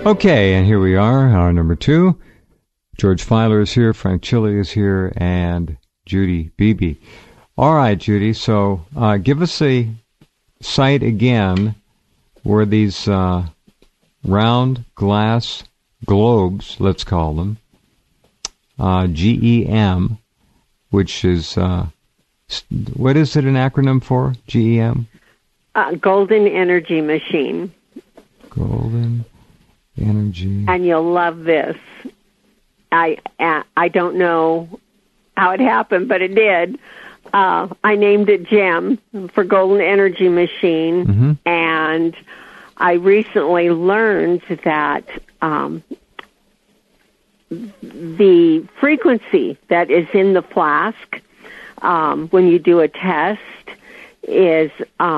Okay, and here we are, hour number 2. George Filer is here, Frank Chili is here, and Judy Beebe. All right, Judy, so give us a site again where these round glass globes, let's call them, GEM, which is, what is it an acronym for, GEM? Golden Energy Machine. Golden Energy. And you'll love this. I don't know how it happened, but it did. I named it GEM for Golden Energy Machine, and I recently learned that the frequency that is in the flask when you do a test is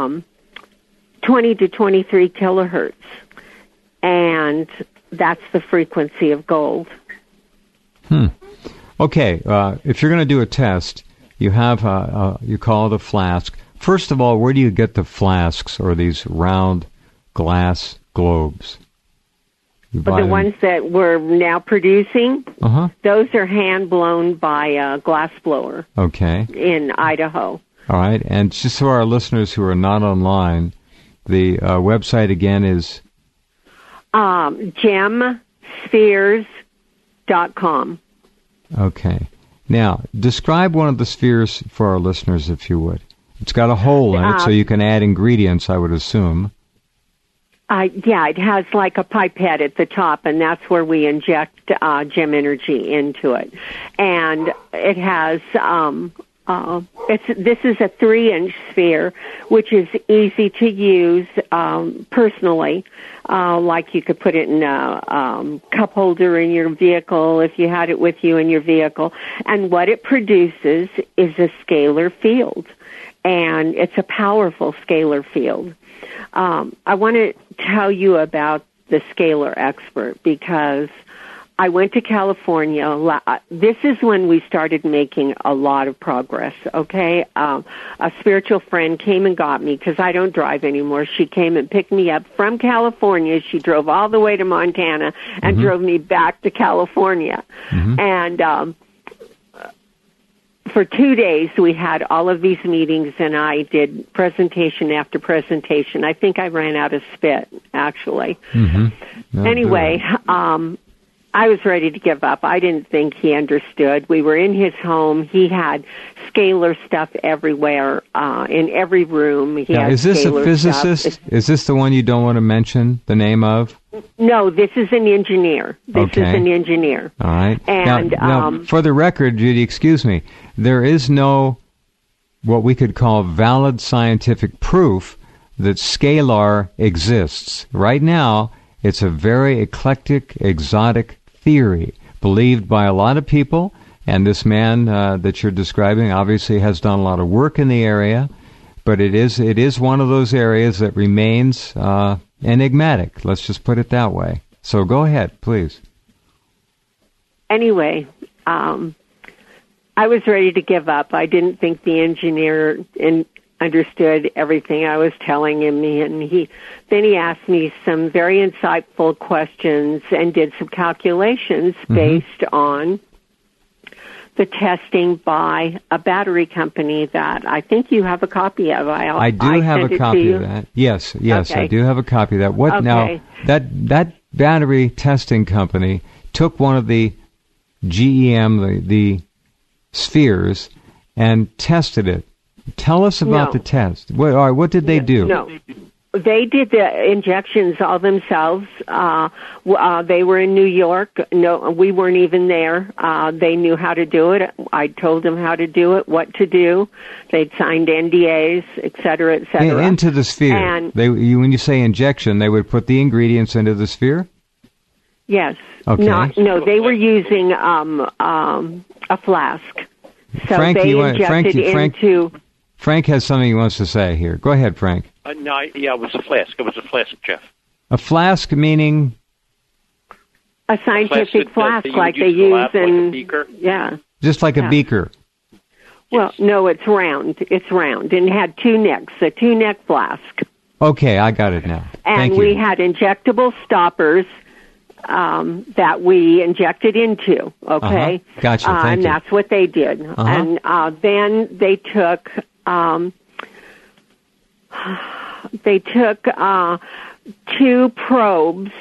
20 to 23 kilohertz, and that's the frequency of gold. Okay, if you're going to do a test, you have you call it a flask. First of all, where do you get the flasks or these round glass globes? The ones that we're now producing, those are hand-blown by a glass blower. Okay. In Idaho. All right, and just so our listeners who are not online, the website again is? gemspheres.com. Okay. Now, describe one of the spheres for our listeners, if you would. It's got a hole in it, so you can add ingredients, I would assume. Yeah, it has like a pipette at the top, and that's where we inject gem energy into it. And it has, this is a 3-inch sphere, which is easy to use personally. Like you could put it in a cup holder in your vehicle if you had it with you in your vehicle. And what it produces is a scalar field, and it's a powerful scalar field. I want to tell you about the scalar expert because I went to California. This is when we started making a lot of progress, okay? A spiritual friend came and got me because I don't drive anymore. She came and picked me up from California. She drove all the way to Montana and drove me back to California. And for 2 days, we had all of these meetings, and I did presentation after presentation. I think I ran out of spit, actually. Anyway, I was ready to give up. I didn't think he understood. We were in his home. He had scalar stuff everywhere, in every room. Is this a physicist? Is this the one you don't want to mention the name of? No, this is an engineer. This is an engineer. All right. And now, for the record, Judy, excuse me, there is no what we could call valid scientific proof that scalar exists. Right now, it's a very eclectic, exotic theory believed by a lot of people, and this man that you're describing obviously has done a lot of work in the area, but it is one of those areas that remains enigmatic. Let's just put it that way. So go ahead, please. Anyway, I was ready to give up. I didn't think the engineer understood everything I was telling him, and then he asked me some very insightful questions and did some calculations based on the testing by a battery company that I think you have a copy of. I do have a copy of that. Yes, okay. I do have a copy of that. What now? That battery testing company took one of the GEM, the spheres, and tested it. Tell us about the test. What did they do? No, they did the injections all themselves. They were in New York. No, we weren't even there. They knew how to do it. I told them how to do it, what to do. They'd signed NDAs, et cetera, et cetera. Into the sphere. And when you say injection, they would put the ingredients into the sphere? Yes. Okay. No, they were using a flask. So Frank, they injected into... Frank has something he wants to say here. Go ahead, Frank. No, it was a flask. It was a flask, Jeff. A flask meaning? A scientific flask like they use in... Like a beaker? Yeah. Just like a beaker? Well, no, it's round. It's round, and it had 2 necks, a 2-neck flask. Okay, I got it now. And Thank you. we had injectable stoppers that we injected into. Okay, Gotcha. Thank and you. that's what they did. And then they took two probes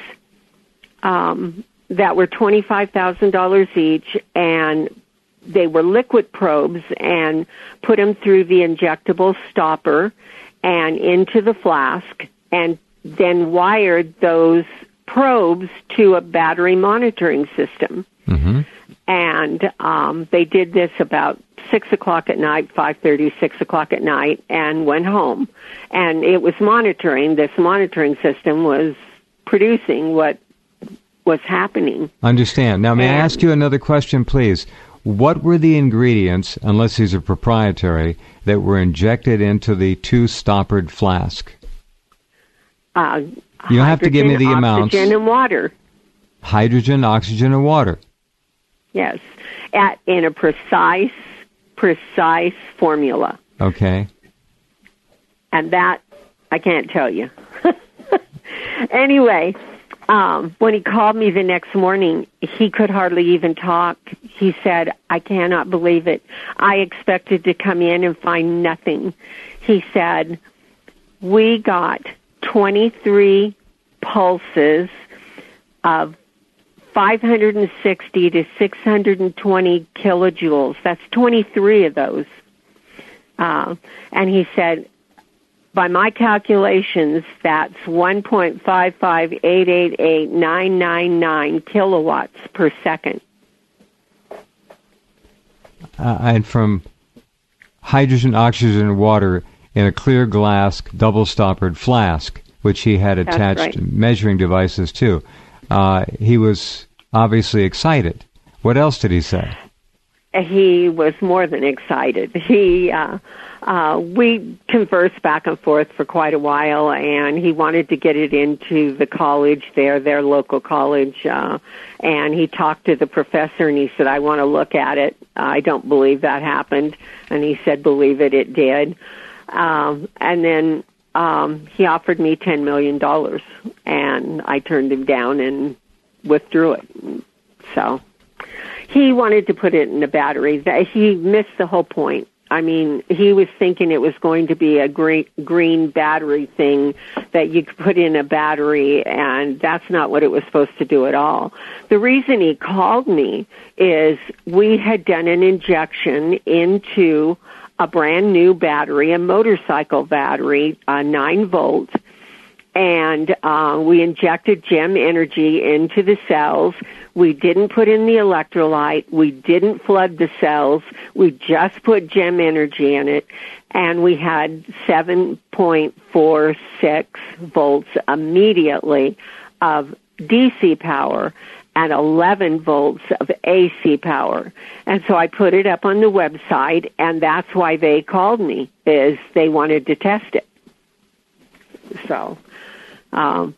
that were $25,000 each, and they were liquid probes, and put them through the injectable stopper and into the flask, and then wired those probes to a battery monitoring system. Mm-hmm. And they did this about 6 o'clock at night, 5:30, 6 o'clock at night, and went home. And it was monitoring. This monitoring system was producing what was happening. Understand. Now, may I ask you another question, please? What were the ingredients, unless these are proprietary, that were injected into the two-stoppered flask? You don't have to give me the amounts. Oxygen and water. Hydrogen, oxygen, and water. Yes, in a precise formula. Okay. And that, I can't tell you. Anyway, when he called me the next morning, he could hardly even talk. He said, I cannot believe it. I expected to come in and find nothing. He said, we got 23 pulses of 560 to 620 kilojoules. That's 23 of those. And he said, by my calculations, that's 1.55888,999 kilowatts per second. And from hydrogen, oxygen, and water in a clear glass, double-stoppered flask, which he had attached measuring devices to. He was obviously excited. What else did he say? He was more than excited. We conversed back and forth for quite a while, and he wanted to get it into the college there, their local college, and he talked to the professor, and he said, I want to look at it. I don't believe that happened. And he said, believe it, it did. And then he offered me $10 million, and I turned him down and withdrew it. So he wanted to put it in a battery. He missed the whole point. I mean, he was thinking it was going to be a green battery thing that you could put in a battery, and that's not what it was supposed to do at all. The reason he called me is we had done an injection into a brand new battery, a motorcycle battery, 9 volt, and we injected GEM energy into the cells. We didn't put in the electrolyte. We didn't flood the cells. We just put GEM energy in it, and we had 7.46 volts immediately of DC power and 11 volts of AC power. And so I put it up on the website, and that's why they called me, is they wanted to test it. So, now,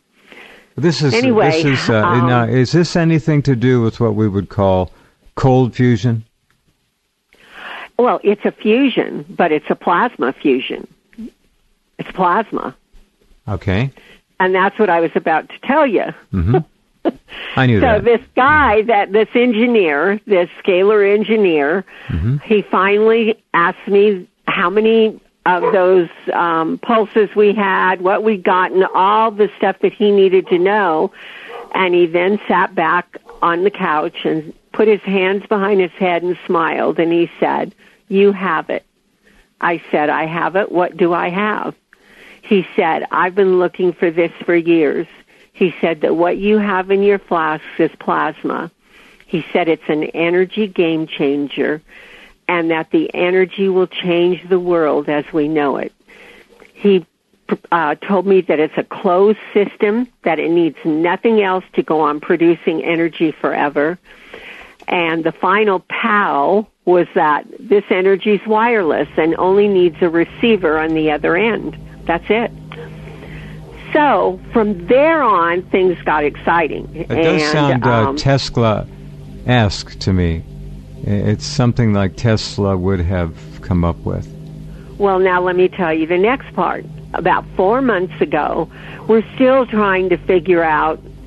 is this anything to do with what we would call cold fusion? Well, it's a fusion, but it's a plasma fusion. It's plasma. Okay. And that's what I was about to tell you. Mm-hmm. I knew that. So this guy, this engineer, this scalar engineer, he finally asked me how many of those pulses we had, what we'd gotten, all the stuff that he needed to know. And he then sat back on the couch and put his hands behind his head and smiled. And he said, you have it. I said, I have it. What do I have? He said, I've been looking for this for years. He said that what you have in your flasks is plasma. He said it's an energy game changer, and that the energy will change the world as we know it. He told me that it's a closed system, that it needs nothing else to go on producing energy forever. And the final POW was that this energy is wireless and only needs a receiver on the other end. That's it. So from there on, things got exciting. It does sound Tesla-esque to me. It's something like Tesla would have come up with. Well, now let me tell you the next part. About 4 months ago, we're still trying to figure out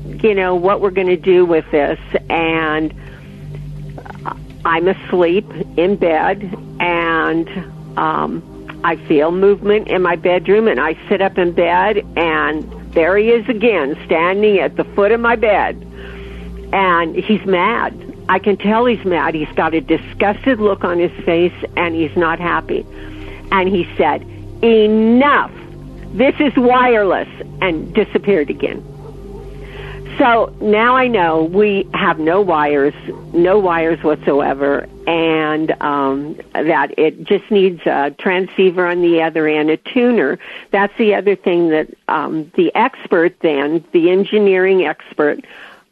what we're going to do with this. And I'm asleep in bed, and I feel movement in my bedroom, and I sit up in bed, and there he is again, standing at the foot of my bed. And he's mad. I can tell he's mad. He's got a disgusted look on his face, and he's not happy. And he said, "Enough! This is wireless," and disappeared again. So now I know we have no wires whatsoever, and that it just needs a transceiver on the other end, a tuner. That's the other thing that the expert then, the engineering expert,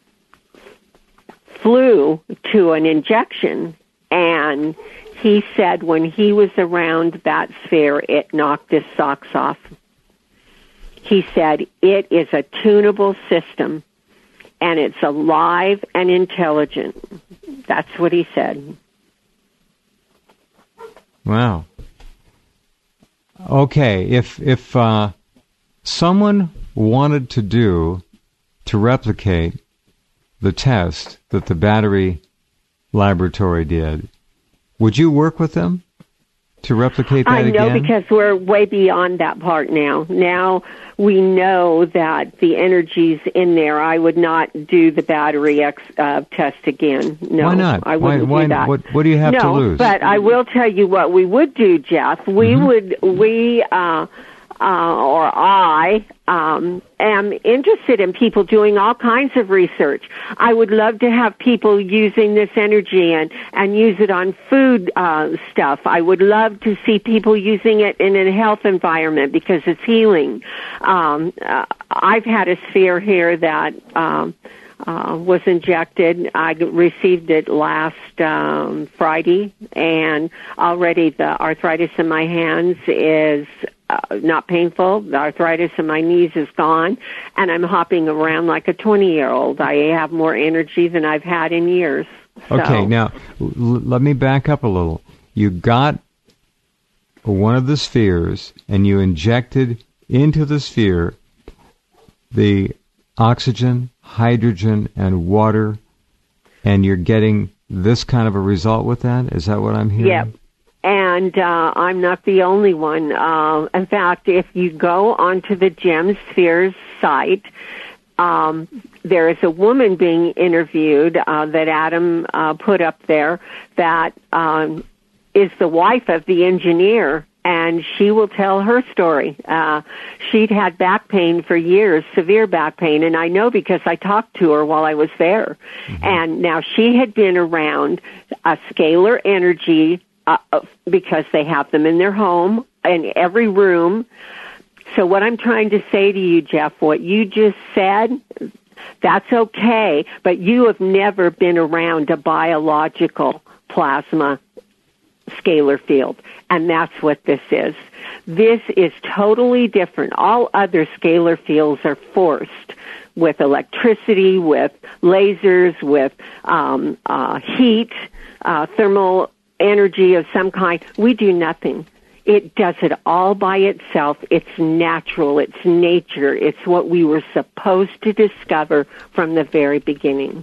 flew to an injection, and he said when he was around that sphere, it knocked his socks off. He said it is a tunable system, and it's alive and intelligent. That's what he said. Wow. Okay, if someone wanted to replicate the test that the battery laboratory did, would you work with them to replicate that again? I know, because we're way beyond that part now. Now we know that the energy's in there. I would not do the battery test again. No, why not? I wouldn't do that. What do you have to lose? But I will tell you what we would do, Jeff. I am interested in people doing all kinds of research. I would love to have people using this energy and use it on food stuff. I would love to see people using it in a health environment because it's healing. I've had a sphere here that was injected. I received it last Friday, and already the arthritis in my hands is not painful. The arthritis in my knees is gone, and I'm hopping around like a 20-year-old. I have more energy than I've had in years. Okay, now, let me back up a little. You got one of the spheres, and you injected into the sphere the oxygen, hydrogen, and water, and you're getting this kind of a result with that? Is that what I'm hearing? Yeah. And I'm not the only one. In fact, if you go onto the GemSpheres site, there is a woman being interviewed that Adam put up there that is the wife of the engineer, and she will tell her story. She'd had back pain for years, severe back pain, and I know because I talked to her while I was there. Mm-hmm. And now she had been around a scalar energy because they have them in their home, in every room. So what I'm trying to say to you, Jeff, what you just said, that's okay, but you have never been around a biological plasma scalar field, and that's what this is. This is totally different. All other scalar fields are forced with electricity, with lasers, with heat, thermal energy of some kind. We do nothing. It does it all by itself. It's natural. It's nature. It's what we were supposed to discover from the very beginning.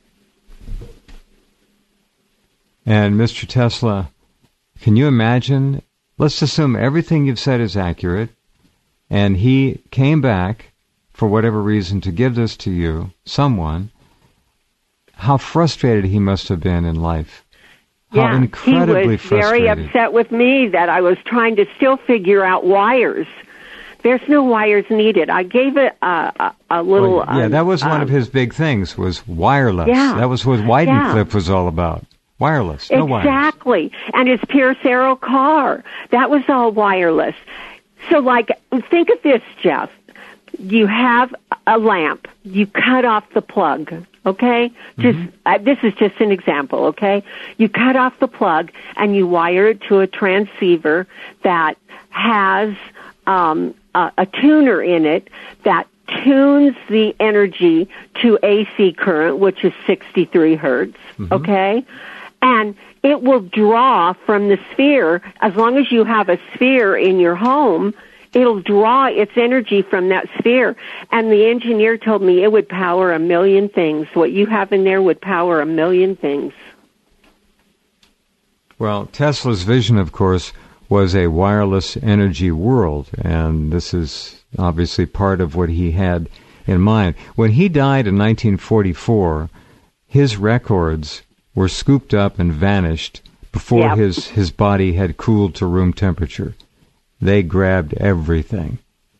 And Mr. Tesla, can you imagine, let's assume everything you've said is accurate, and he came back for whatever reason to give this to you, someone, how frustrated he must have been in life. How incredibly frustrated. He was very upset with me that I was trying to still figure out wires. There's no wires needed. I gave it a little... Well, yeah, that was one of his big things, was wireless. Yeah, that was what Weidencliff was all about. Wireless, no wires. Exactly. And his Pierce Arrow car, that was all wireless. So, think of this, Jeff. You have a lamp. You cut off the plug, okay? Mm-hmm. This is just an example, okay? You cut off the plug and you wire it to a transceiver that has a tuner in it that tunes the energy to AC current, which is 63 hertz, okay? And it will draw from the sphere. As long as you have a sphere in your home, It'll draw its energy from that sphere. And the engineer told me it would power 1,000,000 things. What you have in there would power 1,000,000 things. Well, Tesla's vision, of course, was a wireless energy world, and this is obviously part of what he had in mind. When he died in 1944, his records were scooped up and vanished before his body had cooled to room temperature. They grabbed everything.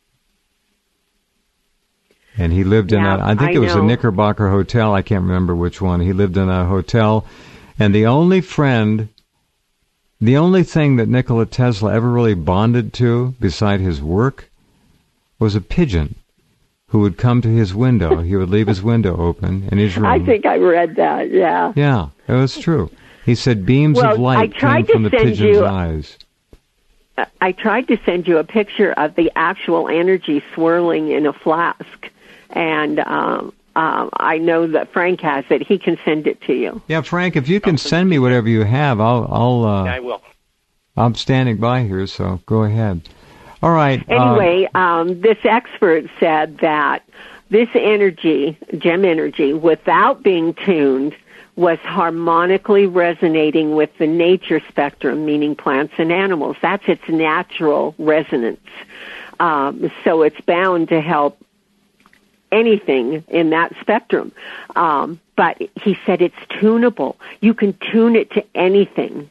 And he lived in I think it was a Knickerbocker hotel, I can't remember which one. He lived in a hotel, and the only thing that Nikola Tesla ever really bonded to, beside his work, was a pigeon who would come to his window. He would leave his window open in his room. I think I read that, yeah. Yeah, it was true. He said beams of light came from the pigeon's eyes. I tried to send you a picture of the actual energy swirling in a flask, and I know that Frank has it. He can send it to you. Yeah, Frank, if you can send me whatever you have, I'll yeah, I will. I'm standing by here, so go ahead. All right. Anyway, this expert said that this energy, gem energy, without being tuned, was harmonically resonating with the nature spectrum, meaning plants and animals. That's its natural resonance. So it's bound to help anything in that spectrum. But he said it's tunable. You can tune it to anything.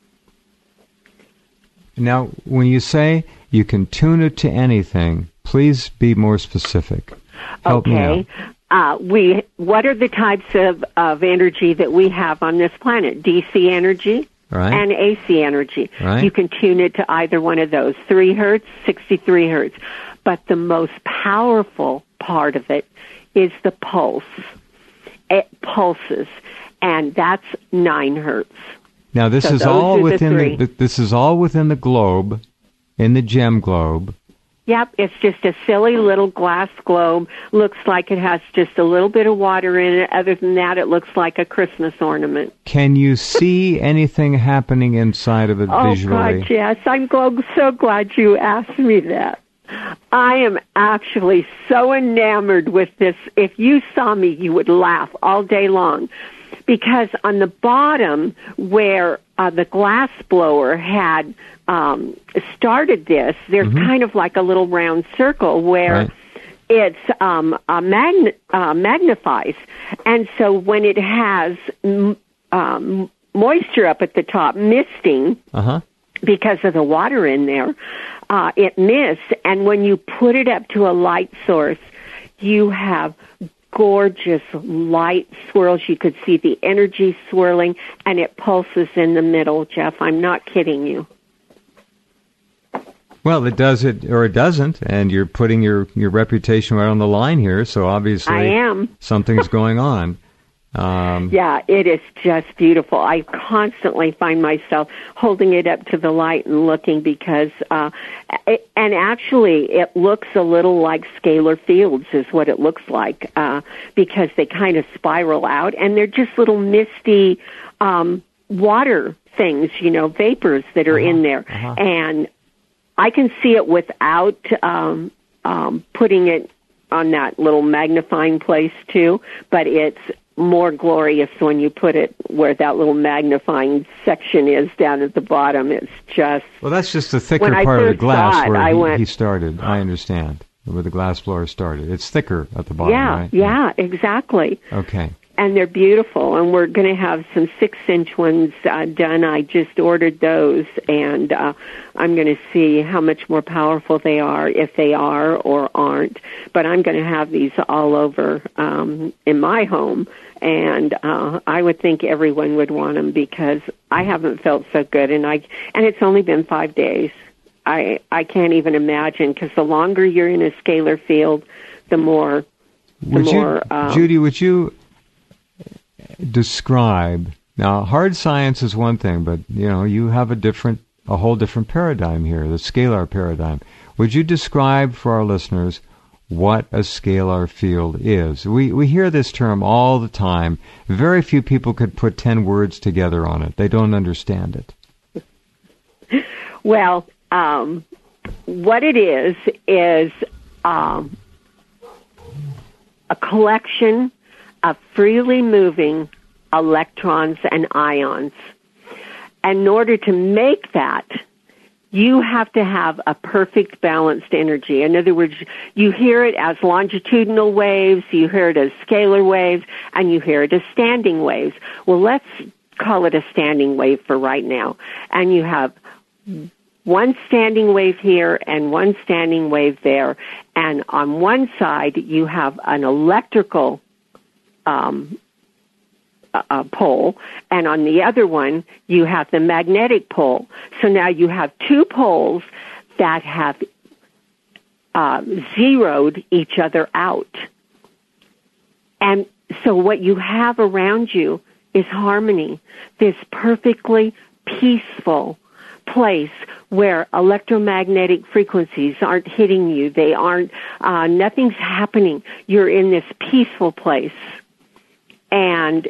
Now, when you say you can tune it to anything, please be more specific. Help me out. What are the types of energy that we have on this planet? DC energy and AC energy. Right. You can tune it to either one of those, 3 hertz, 63 hertz. But the most powerful part of it is the pulse. It pulses, and that's 9 hertz. Now, this is all within this is all within the globe, in the gem globe. Yep, it's just a silly little glass globe. Looks like it has just a little bit of water in it. Other than that, it looks like a Christmas ornament. Can you see anything happening inside of it visually? Oh, God, yes. I'm so glad you asked me that. I am actually so enamored with this. If you saw me, you would laugh all day long. Because on the bottom, where the glass blower had started this, there's kind of like a little round circle where it's magnifies. And so when it has moisture up at the top, misting, because of the water in there, it mists. And when you put it up to a light source, you have gorgeous light swirls. You could see the energy swirling, and it pulses in the middle, Jeff. I'm not kidding you. Well, it does it or it doesn't, and you're putting your reputation right on the line here, so obviously I am. Something's going on. Yeah, it is just beautiful. I constantly find myself holding it up to the light and looking because, and actually it looks a little like scalar fields is what it looks like, because they kind of spiral out and they're just little misty, water things, vapors that are in there. And I can see it without, putting it on that little magnifying place too, but it's more glorious when you put it where that little magnifying section is down at the bottom. It's just... Well, that's just the thicker part of the glass where he started. I understand. Where the glass blower started. It's thicker at the bottom, right? Yeah, exactly. Okay. And they're beautiful, and we're going to have some 6-inch ones done. I just ordered those, and I'm going to see how much more powerful they are, if they are or aren't. But I'm going to have these all over in my home, and I would think everyone would want them because I haven't felt so good, and it's only been 5 days. I can't even imagine, because the longer you're in a scalar field, the more... Judy, would you describe, now hard science is one thing, but you have a whole different paradigm here, the scalar paradigm. Would you describe for our listeners what a scalar field is? We hear this term all the time. Very few people could put 10 words together on it. They don't understand it. Well, what it is a collection of freely moving electrons and ions. And in order to make that, you have to have a perfect balanced energy. In other words, you hear it as longitudinal waves, you hear it as scalar waves, and you hear it as standing waves. Well, let's call it a standing wave for right now. And you have one standing wave here and one standing wave there. And on one side, you have an electrical pole, and on the other one, you have the magnetic pole. So now you have two poles that have zeroed each other out. And so what you have around you is harmony, this perfectly peaceful place where electromagnetic frequencies aren't hitting you. They aren't, nothing's happening. You're in this peaceful place. And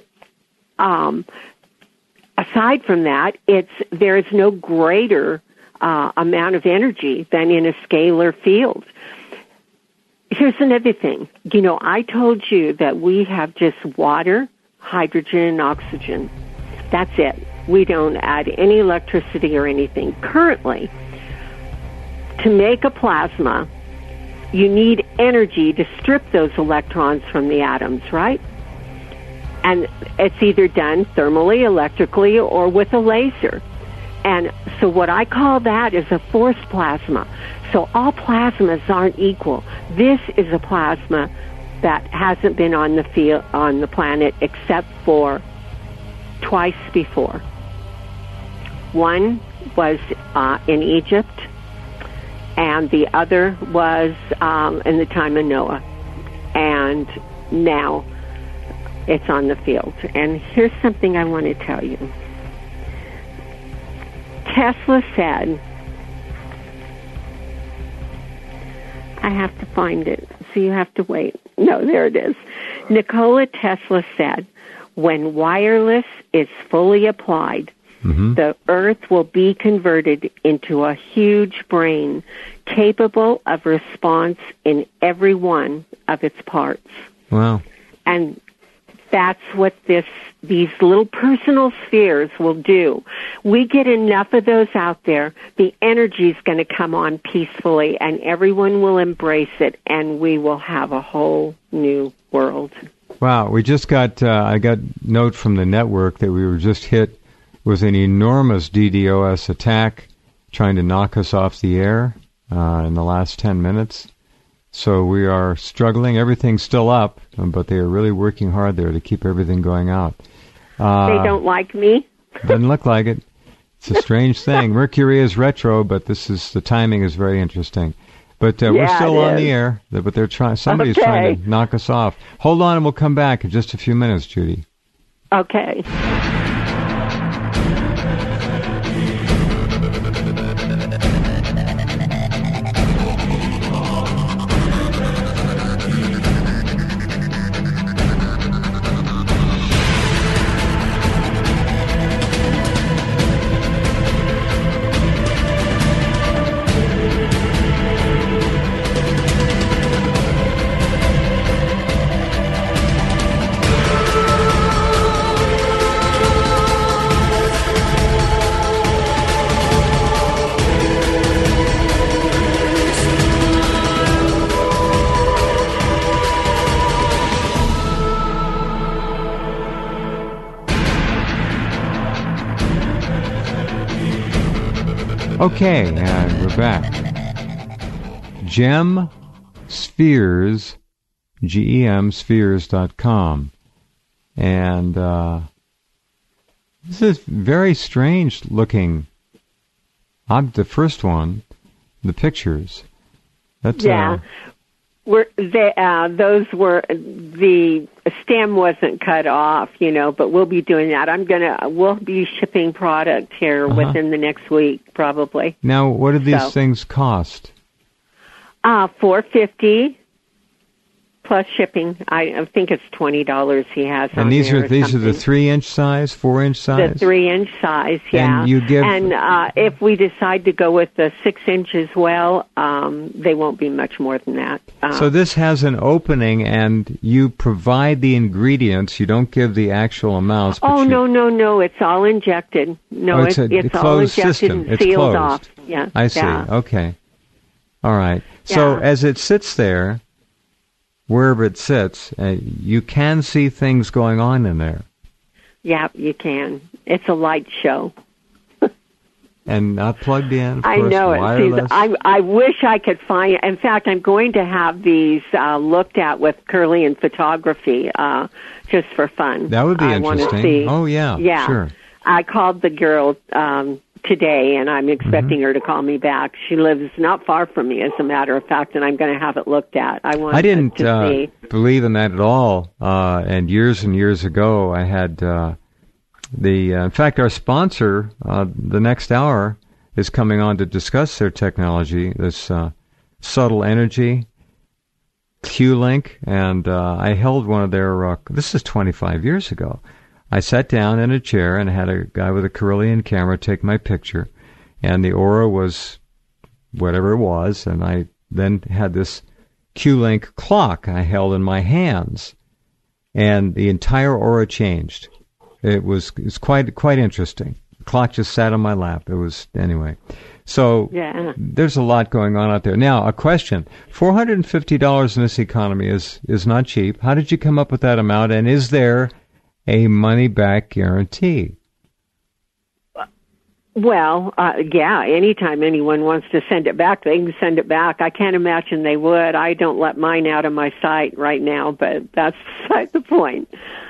aside from that, there is no greater amount of energy than in a scalar field. Here's another thing. You know, I told you that we have just water, hydrogen, and oxygen. That's it. We don't add any electricity or anything. Currently, to make a plasma, you need energy to strip those electrons from the atoms, right? And it's either done thermally, electrically, or with a laser. And so what I call that is a forced plasma. So all plasmas aren't equal. This is a plasma that hasn't been on the planet except for twice before. One was in Egypt, and the other was in the time of Noah. And now it's on the field. And here's something I want to tell you. Tesla said, I have to find it, so you have to wait. No, there it is. Nikola Tesla said, when wireless is fully applied, the Earth will be converted into a huge brain capable of response in every one of its parts. Wow. And that's what these little personal spheres will do. We get enough of those out there, the energy is going to come on peacefully, and everyone will embrace it, and we will have a whole new world. Wow, we just got, I got note from the network that we were just hit with an enormous DDoS attack trying to knock us off the air in the last 10 minutes. So we are struggling. Everything's still up, but they are really working hard there to keep everything going out. They don't like me? Doesn't look like it. It's a strange thing. Mercury is retro, but the timing is very interesting. But we're still on the air, but they're somebody's trying to knock us off. Hold on, and we'll come back in just a few minutes, Judy. Okay. Okay, and we're back. Gem Spheres, GEMspheres.com. And this is very strange looking. The first one, the pictures. That's, those were, the stem wasn't cut off, but we'll be doing that. We'll be shipping product here within the next week, probably. Now, what do these things cost? $450. plus shipping. I think it's $20 he has on And these there are or these are the something. 3-inch size, 4-inch size. The 3-inch size, yeah. And you give. And if we decide to go with the 6-inch as well, they won't be much more than that. So this has an opening, and you provide the ingredients. You don't give the actual amounts. But no! It's all injected. No, it's a it's all closed injected system. and It's sealed closed. off. Yeah, I see. Yeah. Okay. All right. So Yeah. as it sits there, wherever it sits, you can see things going on in there. Yeah, you can. It's a light show. And not plugged in, of I course, know it. wireless. See, I wish I could find. In fact, I'm going to have these looked at with Curly and photography, just for fun. That would be I wanna interesting. see. Oh, yeah, sure. I called the girl today, and I'm expecting her to call me back. She lives not far from me, as a matter of fact, and I'm going to have it looked at. I didn't to see. believe in that at all. And years ago, I had in fact, our sponsor, the next hour, is coming on to discuss their technology, this subtle energy, Q-Link, and I held one of their, this is 25 years ago. I sat down in a chair and had a guy with a Carillion camera take my picture, and the aura was whatever it was, and I then had this Q-Link clock I held in my hands, and the entire aura changed. It's quite interesting. The clock just sat on my lap. It was, anyway. So there's a lot going on out there. Now, a question. $450 in this economy is not cheap. How did you come up with that amount, and is there a money-back guarantee? Well, anytime anyone wants to send it back, they can send it back. I can't imagine they would. I don't let mine out of my sight right now, but that's beside the point.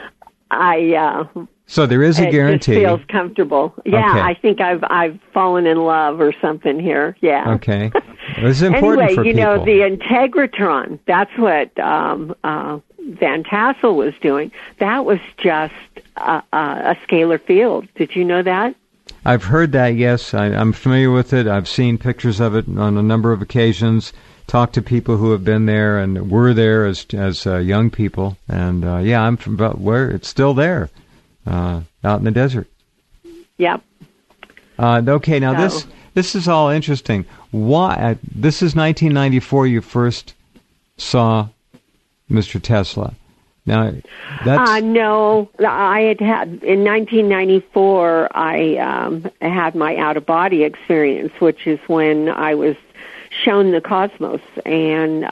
So there is a guarantee. It just feels comfortable. Yeah, Okay. I think I've fallen in love or something here. Yeah. Okay. This is important anyway, for people. Anyway, the Integratron, that's what Van Tassel was doing. That was just a scalar field. Did you know that? I've heard that, yes. I'm familiar with it. I've seen pictures of it on a number of occasions, talked to people who have been there and were there as young people. And, I'm from about where it's still there, out in the desert. Yep. Okay, now this is all interesting. Why? This is 1994 you first saw Mr. Tesla. Now, that's... No, I had in 1994, I had my out-of-body experience, which is when I was shown the cosmos and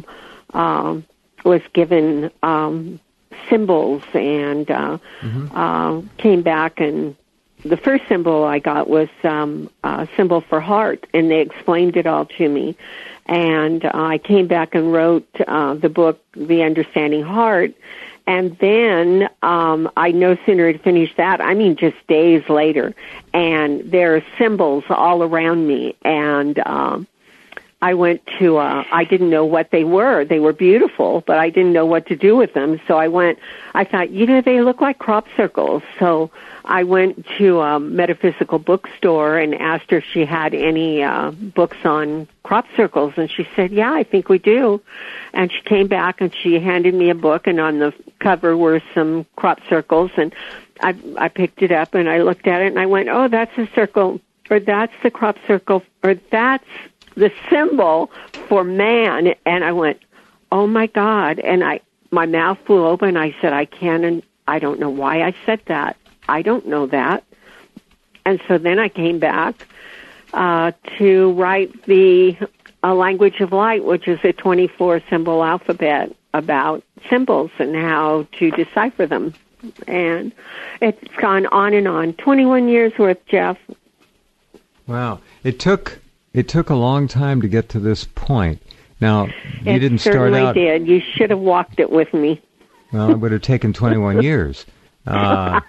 was given symbols and came back, and the first symbol I got was a symbol for heart, and they explained it all to me. And I came back and wrote the book, The Understanding Heart. And then I no sooner had finished that, I mean just days later, and there are symbols all around me. And I went to, I didn't know what they were. They were beautiful, but I didn't know what to do with them. So I thought, they look like crop circles. So I went to a metaphysical bookstore and asked her if she had any books on crop circles, and she said, yeah, I think we do. And she came back and she handed me a book, and on the cover were some crop circles, and I picked it up and I looked at it and I went, oh, that's a circle, or that's the crop circle, or that's the symbol for man. And I went, oh my God. And my mouth flew open. I said, I don't know why I said that. I don't know that. And so then I came back to write the Language of Light, which is a 24-symbol alphabet about symbols and how to decipher them. And it's gone on and on. 21 years worth, Jeff. Wow. It took a long time to get to this point. Now, you didn't start out... It certainly did. You should have walked it with me. Well, it would have taken 21 years. I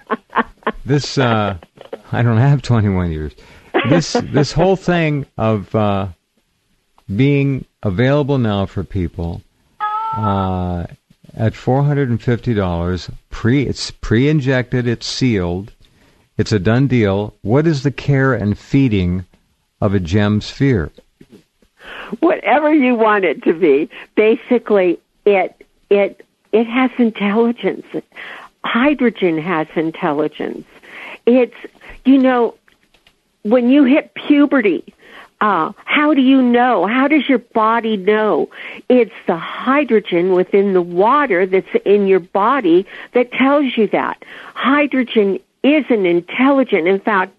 don't have 21 years. This whole thing of being available now for people at $450, it's pre-injected, it's sealed, it's a done deal. What is the care and feeding of a gem sphere? Whatever you want it to be. Basically, it it has intelligence. Hydrogen has intelligence. It's, when you hit puberty, how do you know? How does your body know? It's the hydrogen within the water that's in your body that tells you that. Hydrogen is an intelligent. In fact,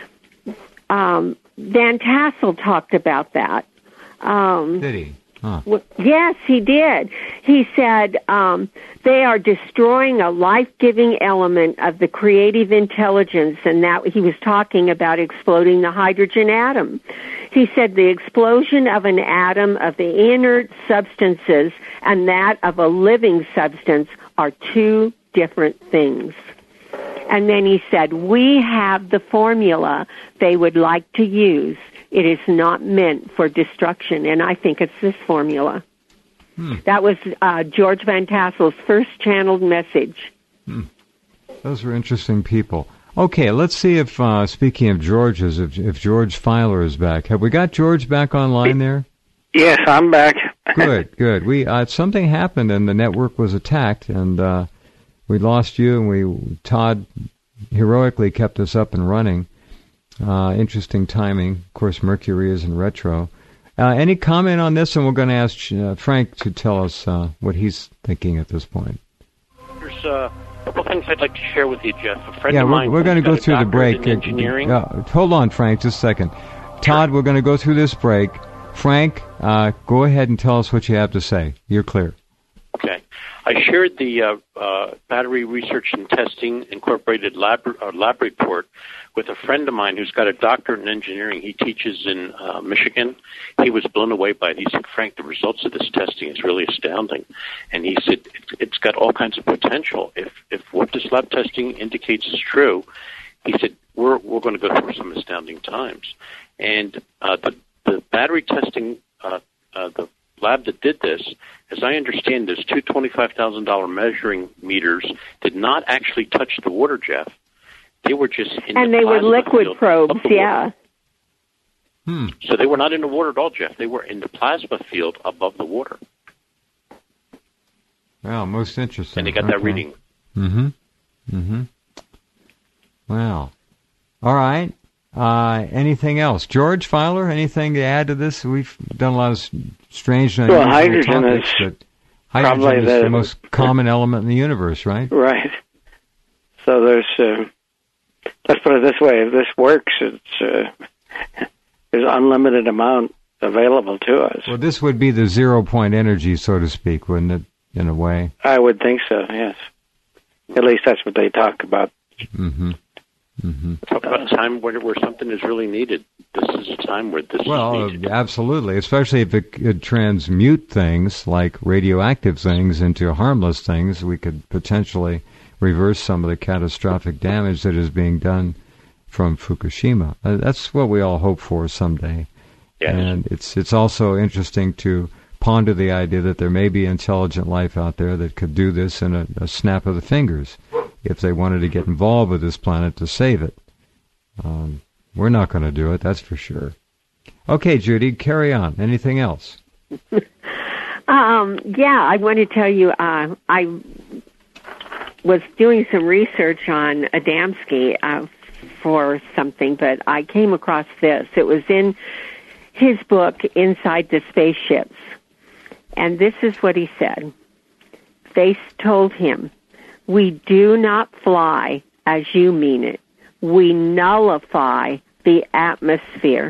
Van Tassel talked about that. Did he? Huh. Yes, he did. He said they are destroying a life-giving element of the creative intelligence, and that he was talking about exploding the hydrogen atom. He said the explosion of an atom of the inert substances and that of a living substance are two different things. And then he said, we have the formula they would like to use. It is not meant for destruction, and I think it's this formula. That was George Van Tassel's first channeled message. Those were interesting people. Okay, let's see if, speaking of George's, if George Filer is back. Have we got George back online there? Yes, I'm back. Good. We something happened and the network was attacked, and we lost you, and Todd heroically kept us up and running. Interesting timing. Of course, Mercury is in retro. Any comment on this? And we're going to ask Frank to tell us what he's thinking at this point. There's a couple things I'd like to share with you, Jeff. A friend of mine we're going to go through the break. Engineering. Hold on, Frank, just a second. Todd, we're going to go through this break. Frank, go ahead and tell us what you have to say. You're clear. Okay. I shared the Battery Research and Testing Incorporated lab report with a friend of mine who's got a doctorate in engineering. He teaches in Michigan. He was blown away by it. He said, Frank, the results of this testing is really astounding. And he said, it's got all kinds of potential. If what this lab testing indicates is true, he said, we're going to go through some astounding times. And the battery testing, the lab that did this, as I understand this, two $25,000 measuring meters did not actually touch the water, Jeff. They were just in and the they were liquid field probes, yeah. So they were not in the water at all, Jeff. They were in the plasma field above the water. Wow, most interesting. And they got that reading. Wow. All right. Anything else? George Filer, anything to add to this? We've done a lot of strange and unusual hydrogen topics, but hydrogen is the most common element in the universe, right? Right. So there's, let's put it this way, if this works, there's unlimited amount available to us. Well, this would be the 0-point energy, so to speak, wouldn't it, in a way? I would think so, yes. At least that's what they talk about. Talk about a time where something is really needed. This is a time where this is needed. Absolutely, especially if it could transmute things like radioactive things into harmless things. We could potentially reverse some of the catastrophic damage that is being done from Fukushima. That's what we all hope for someday. Yes. And it's also interesting to ponder the idea that there may be intelligent life out there that could do this in a snap of the fingers if they wanted to get involved with this planet to save it. We're not going to do it, that's for sure. Okay, Judy, carry on. Anything else? I want to tell you, I was doing some research on Adamski for something, but I came across this. It was in his book, Inside the Spaceships. And this is what he said. They told him, "We do not fly as you mean it. We nullify the atmosphere."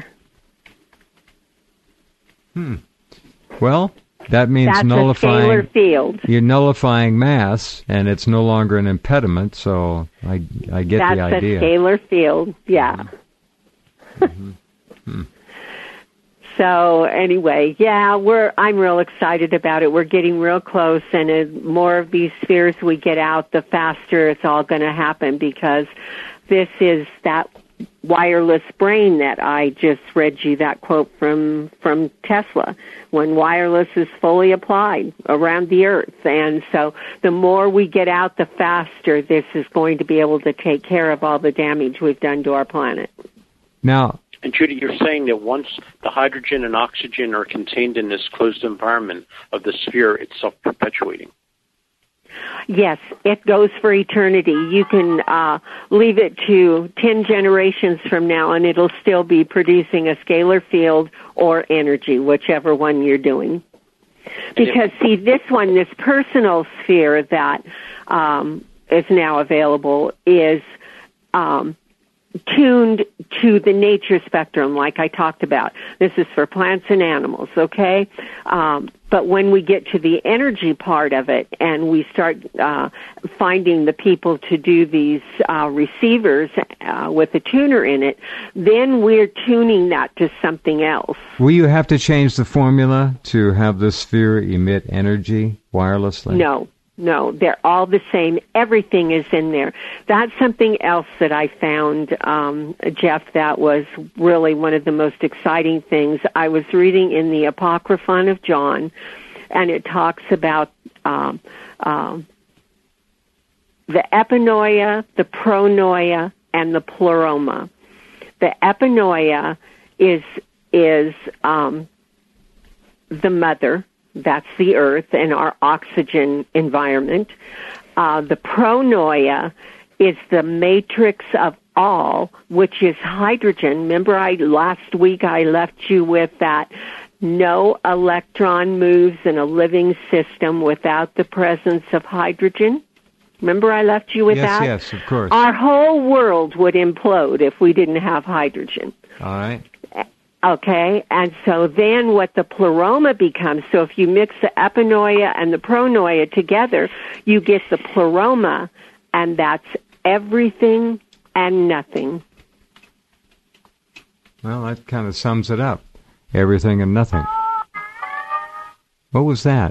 Well, that means that's nullifying. A scalar field. You're nullifying mass, and it's no longer an impediment. So I get that's the idea. That's a scalar field. Yeah. So anyway, I'm real excited about it. We're getting real close, and as more of these spheres we get out, the faster it's all going to happen, because this is that wireless brain that I just read you that quote from Tesla, when wireless is fully applied around the Earth. And so the more we get out, the faster this is going to be able to take care of all the damage we've done to our planet. Now, and Judy, you're saying that once the hydrogen and oxygen are contained in this closed environment of the sphere, it's self-perpetuating. Yes, it goes for eternity. You can leave it to 10 generations from now, and it'll still be producing a scalar field or energy, whichever one you're doing. Because, see, this one, this personal sphere that is now available is tuned to the nature spectrum, like I talked about. This is for plants and animals, okay? But when we get to the energy part of it and we start finding the people to do these receivers with a tuner in it, then we're tuning that to something else. Will you have to change the formula to have the sphere emit energy wirelessly? No, they're all the same. Everything is in there. That's something else that I found, Jeff, that was really one of the most exciting things. I was reading in the Apocryphon of John, and it talks about the epinoia, the pronoia, and the pleroma. The epinoia is the mother. That's the earth and our oxygen environment. The pronoia is the matrix of all, which is hydrogen. Remember, last week I left you with that no electron moves in a living system without the presence of hydrogen? Remember I left you with that? Yes, of course. Our whole world would implode if we didn't have hydrogen. All right. Okay, and so then what the pleroma becomes, so if you mix the epinoia and the pronoia together, you get the pleroma, and that's everything and nothing. Well, that kind of sums it up. Everything and nothing. What was that?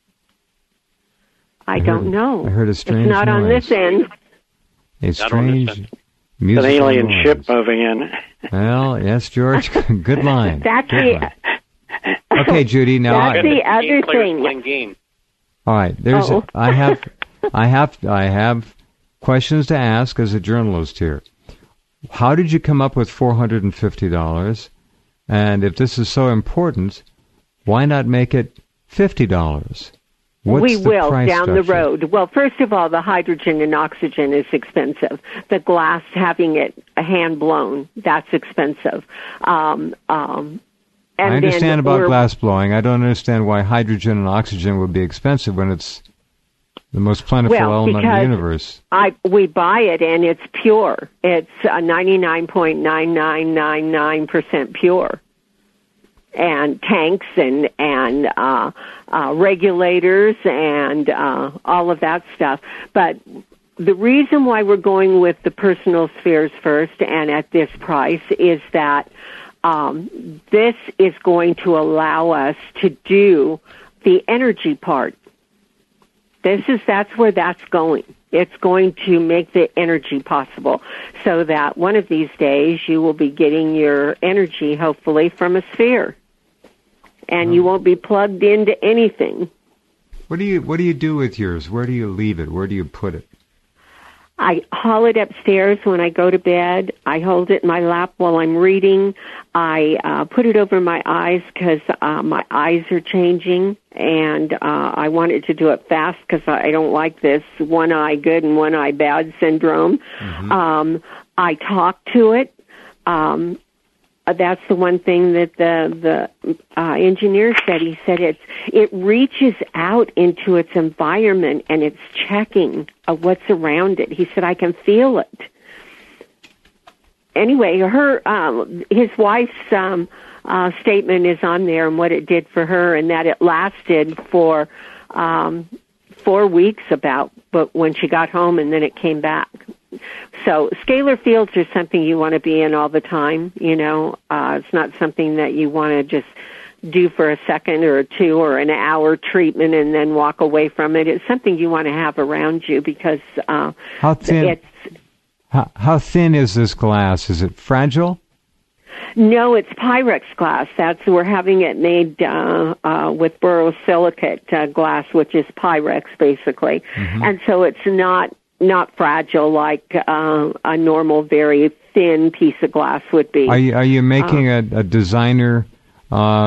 I don't know. I heard a strange It's not noise. on this end. A strange musical an alien noise. ship moving in. Well, yes, George. Good line. That's Good line. Okay, Judy. Now, That's the other thing. Playing game. all right. I have questions to ask as a journalist here. How did you come up with $450? And if this is so important, why not make it $50? We will price down the structure? road. Well, first of all, the hydrogen and oxygen is expensive. The glass, having it hand blown, that's expensive. And I understand about glass blowing. I don't understand why hydrogen and oxygen would be expensive when it's the most plentiful element in the universe. We buy it and it's pure. It's 99.9999% pure. And tanks and regulators and all of that stuff. But the reason why we're going with the personal spheres first and at this price is that this is going to allow us to do the energy part. That's where that's going. It's going to make the energy possible so that one of these days you will be getting your energy, hopefully, from a sphere. And you won't be plugged into anything. What do you do with yours? Where do you leave it? Where do you put it? I haul it upstairs when I go to bed. I hold it in my lap while I'm reading. I put it over my eyes because my eyes are changing, and I wanted to do it fast because I don't like this one eye good and one eye bad syndrome. Mm-hmm. I talk to it. That's the one thing that the engineer said. He said it reaches out into its environment and it's checking what's around it. He said, I can feel it. Anyway, his wife's statement is on there and what it did for her, and that it lasted for 4 weeks but when she got home, and then it came back. So scalar fields are something you want to be in all the time, It's not something that you want to just do for a second or two or an hour treatment and then walk away from it. It's something you want to have around you because how thin is this glass? Is it fragile? No, it's Pyrex glass. We're having it made with borosilicate glass, which is Pyrex basically, and so it's not fragile like a normal, very thin piece of glass would be. Are you making a designer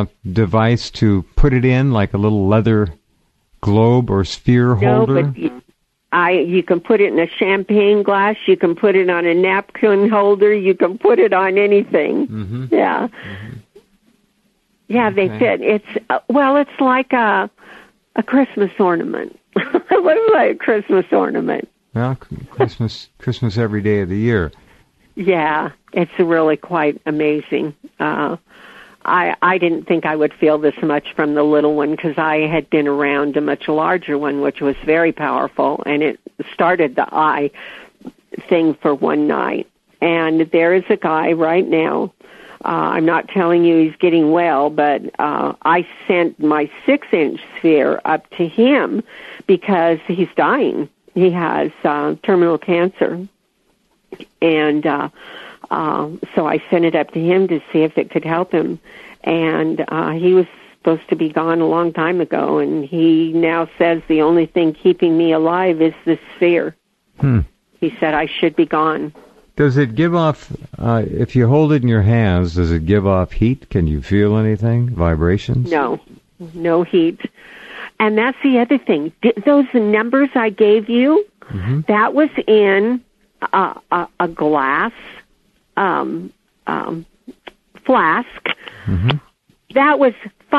device to put it in, like a little leather globe or sphere holder? No, You can put it in a champagne glass. You can put it on a napkin holder. You can put it on anything. Mm-hmm. Yeah. Mm-hmm. Yeah, they fit. It's like a Christmas ornament. What is like a Christmas ornament? Well, Christmas every day of the year. Yeah, it's really quite amazing. I didn't think I would feel this much from the little one because I had been around a much larger one, which was very powerful, and it started the eye thing for one night. And there is a guy right now. I'm not telling you he's getting well, but I sent my 6-inch sphere up to him because he's dying. He has terminal cancer. And so I sent it up to him to see if it could help him. And he was supposed to be gone a long time ago, and he now says the only thing keeping me alive is the sphere. He said I should be gone. Does it give off, if you hold it in your hands, does it give off heat? Can you feel anything, vibrations? No heat. And that's the other thing. Those numbers I gave you, that was in a glass flask. That was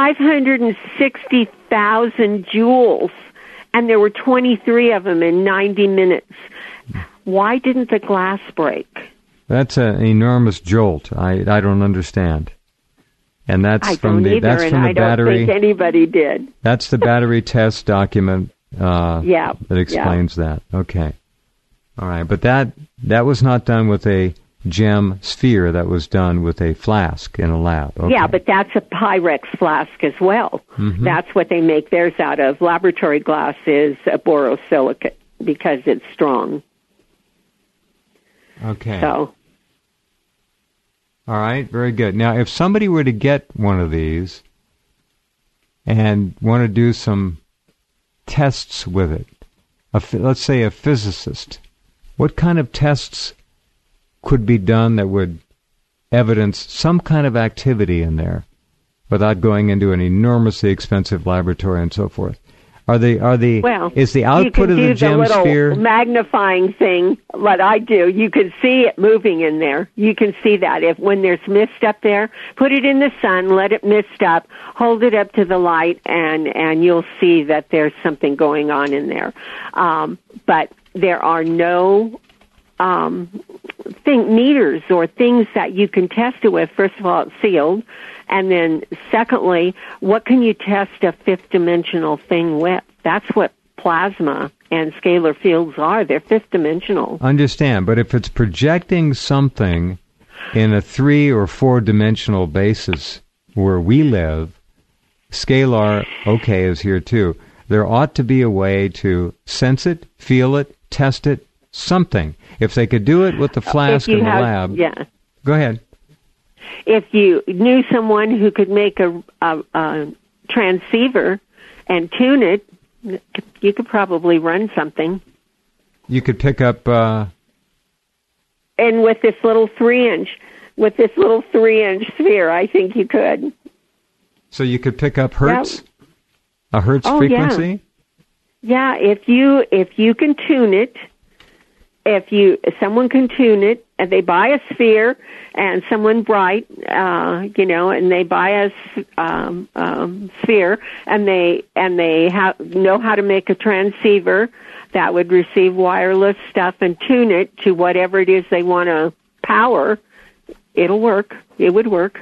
560,000 joules, and there were 23 of them in 90 minutes. Why didn't the glass break? That's an enormous jolt. I don't understand. And that's I from don't the either, that's from and the I battery. don't think anybody did. That's the battery test document that explains that. Okay. All right, but that was not done with a gem sphere. That was done with a flask in a lab. Okay. Yeah, but that's a Pyrex flask as well. That's what they make theirs out of. Laboratory glass is a borosilicate because it's strong. Okay. So. All right, very good. Now, if somebody were to get one of these and want to do some tests with it, let's say a physicist, what kind of tests could be done that would evidence some kind of activity in there without going into an enormously expensive laboratory and so forth? Is the output of the gem sphere? Magnifying thing, what I do, you can see it moving in there. You can see that. When there's mist up there, put it in the sun, let it mist up, hold it up to the light, and you'll see that there's something going on in there. But there are no meters or things that you can test it with. First of all, it's sealed. And then secondly, what can you test a fifth-dimensional thing with? That's what plasma and scalar fields are. They're fifth-dimensional. Understand, but if it's projecting something in a 3 or 4-dimensional basis where we live, scalar, is here too. There ought to be a way to sense it, feel it, test it, something. If they could do it with the flask in the lab. Yeah. Go ahead. If you knew someone who could make a transceiver and tune it, you could probably run something. You could pick up. And with this little 3-inch sphere, I think you could. So you could pick up hertz, a hertz frequency. Yeah, if you can tune it. If someone can tune it, and they buy a sphere, and someone bright, and they buy a sphere, and they know how to make a transceiver that would receive wireless stuff and tune it to whatever it is they want to power, it'll work. It would work.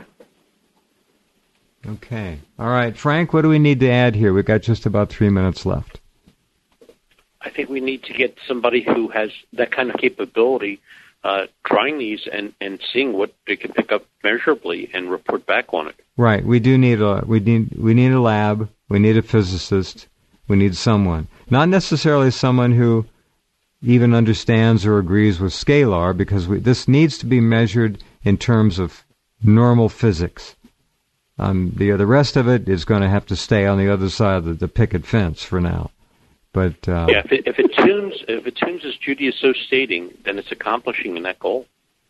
Okay. All right, Frank, what do we need to add here? We've got just about 3 minutes left. I think we need to get somebody who has that kind of capability trying these and seeing what they can pick up measurably and report back on it. Right. We do need a lab. We need a physicist. We need someone. Not necessarily someone who even understands or agrees with scalar, because this needs to be measured in terms of normal physics. The rest of it is going to have to stay on the other side of the picket fence for now. But if it tunes as Judy is so stating, then it's accomplishing that goal.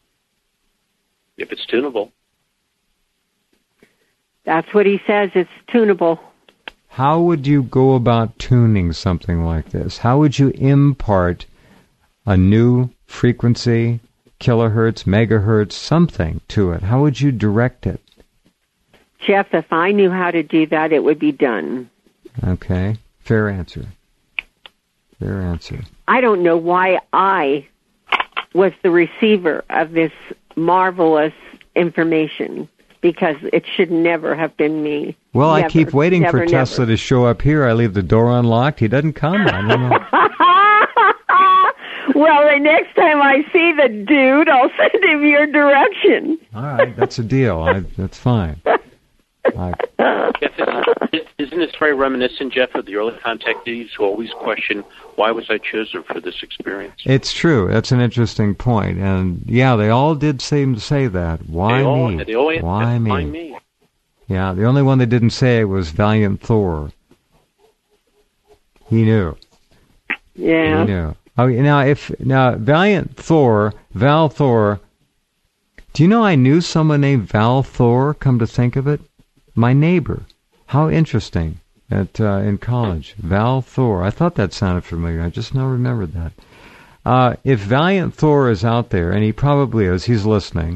If it's tunable, that's what he says. It's tunable. How would you go about tuning something like this? How would you impart a new frequency, kilohertz, megahertz, something to it? How would you direct it? Jeff, if I knew how to do that, it would be done. Okay. Fair answer. Fair answer. I don't know why I was the receiver of this marvelous information, because it should never have been me. Well, never, I keep waiting for Tesla to show up here. I leave the door unlocked. He doesn't come. I don't know. Well, the next time I see the dude, I'll send him your direction. All right, that's a deal. That's fine. Jeff, isn't this very reminiscent, Jeff, of the early contactees who always question, why was I chosen for this experience? It's true. That's an interesting point. And, yeah, they all did seem to say that. Why me? Why me? Yeah, the only one that didn't say it was Valiant Thor. He knew. Yeah. He knew. Oh, now Valiant Thor, Val Thor, do you know I knew someone named Val Thor, come to think of it? My neighbor. How interesting. In college. Val Thor. I thought that sounded familiar. I just now remembered that. If Valiant Thor is out there, and he probably is, he's listening.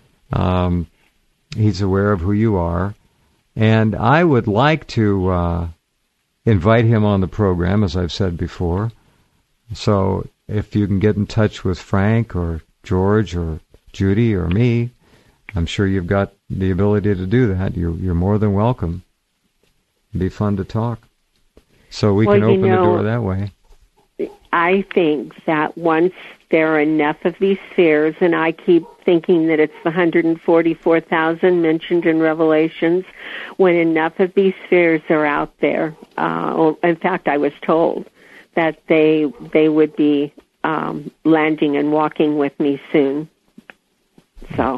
He's aware of who you are. And I would like to invite him on the program, as I've said before. So if you can get in touch with Frank or George or Judy or me, I'm sure you've got the ability to do that. You're more than welcome. It'd be fun to talk. So we can open the door that way. I think that once there are enough of these spheres, and I keep thinking that it's the 144,000 mentioned in Revelations, when enough of these spheres are out there, in fact, I was told that they would be landing and walking with me soon. So.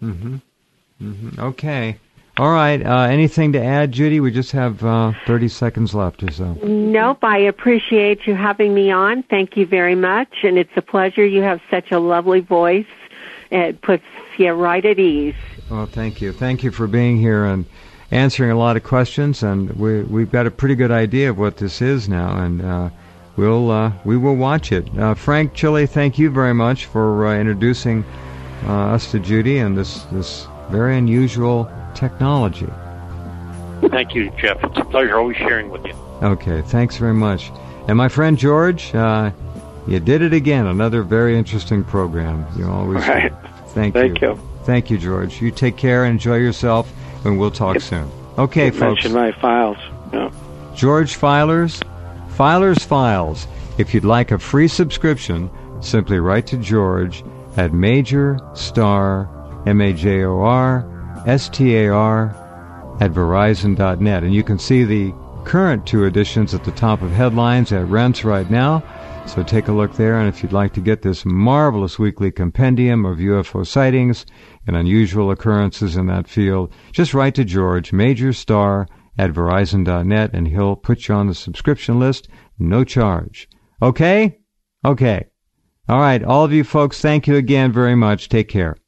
Okay. All right. Anything to add, Judy? We just have 30 seconds left or so. Nope. I appreciate you having me on. Thank you very much. And it's a pleasure. You have such a lovely voice. It puts you right at ease. Well, thank you. Thank you for being here and answering a lot of questions. And we've got a pretty good idea of what this is now. And we will watch it. Frank Chile, thank you very much for introducing us to Judy and this very unusual technology. Thank you, Jeff. It's a pleasure always sharing with you. Okay, thanks very much. And my friend George, you did it again. Another very interesting program. You always right. Thank you. Thank you, George. You take care and enjoy yourself, and we'll talk soon. Okay, folks. Mention my files. No. George Filer's Files. If you'd like a free subscription, simply write to George at Major Star, MAJOR at Verizon.net. And you can see the current 2 editions at the top of headlines at Rense right now. So take a look there. And if you'd like to get this marvelous weekly compendium of UFO sightings and unusual occurrences in that field, just write to George, Major Star at Verizon.net, and he'll put you on the subscription list, no charge. Okay? Okay. All right. All of you folks, thank you again very much. Take care.